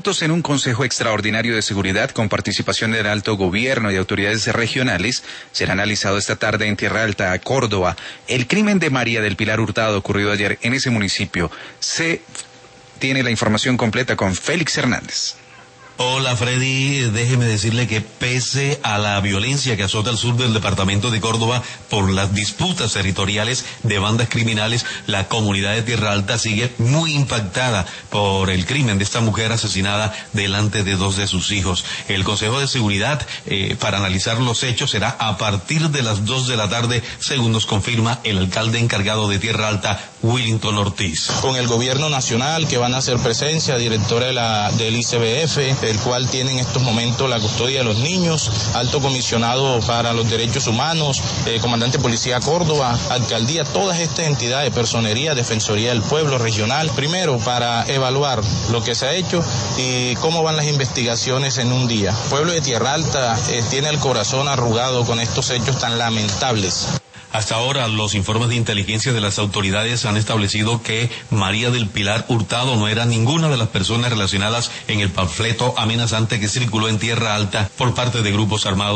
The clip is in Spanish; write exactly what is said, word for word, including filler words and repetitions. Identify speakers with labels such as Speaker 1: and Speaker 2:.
Speaker 1: En un Consejo Extraordinario de Seguridad con participación del alto gobierno y autoridades regionales, será analizado esta tarde en Tierra Alta, Córdoba, el crimen de María del Pilar Hurtado ocurrido ayer en ese municipio. Se tiene la información completa con Félix Hernández.
Speaker 2: Hola Freddy, déjeme decirle que pese a la violencia que azota el sur del departamento de Córdoba por las disputas territoriales de bandas criminales, la comunidad de Tierra Alta sigue muy impactada por el crimen de esta mujer asesinada delante de dos de sus hijos. El Consejo de Seguridad eh, para analizar los hechos será a partir de las dos de la tarde, según nos confirma el alcalde encargado de Tierra Alta, Willington Ortiz.
Speaker 3: Con el gobierno nacional que van a hacer presencia, directora de la, del I C B F, el cual tiene en estos momentos la custodia de los niños, alto comisionado para los derechos humanos, eh, comandante de policía Córdoba, alcaldía, todas estas entidades, personería, defensoría del pueblo regional, primero para evaluar lo que se ha hecho y cómo van las investigaciones en un día. El pueblo de Tierra Alta eh, tiene el corazón arrugado con estos hechos tan lamentables.
Speaker 2: Hasta ahora, los informes de inteligencia de las autoridades han establecido que María del Pilar Hurtado no era ninguna de las personas relacionadas en el panfleto amenazante que circuló en Tierra Alta por parte de grupos armados.